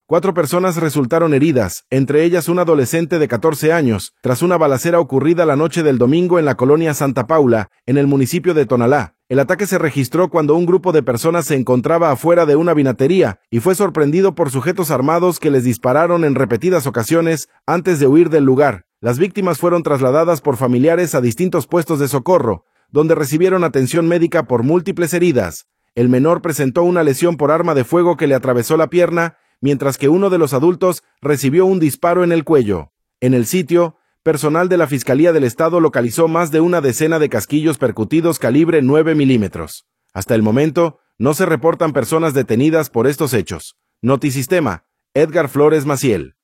4 personas resultaron heridas, entre ellas un adolescente de 14 años, tras una balacera ocurrida la noche del domingo en la colonia Santa Paula, en el municipio de Tonalá. El ataque se registró cuando un grupo de personas se encontraba afuera de una vinatería y fue sorprendido por sujetos armados que les dispararon en repetidas ocasiones antes de huir del lugar. Las víctimas fueron trasladadas por familiares a distintos puestos de socorro, donde recibieron atención médica por múltiples heridas. El menor presentó una lesión por arma de fuego que le atravesó la pierna, mientras que uno de los adultos recibió un disparo en el cuello. En el sitio, personal de la Fiscalía del Estado localizó más de una decena de casquillos percutidos calibre 9 milímetros. Hasta el momento, no se reportan personas detenidas por estos hechos. Notisistema, Edgar Flores Maciel.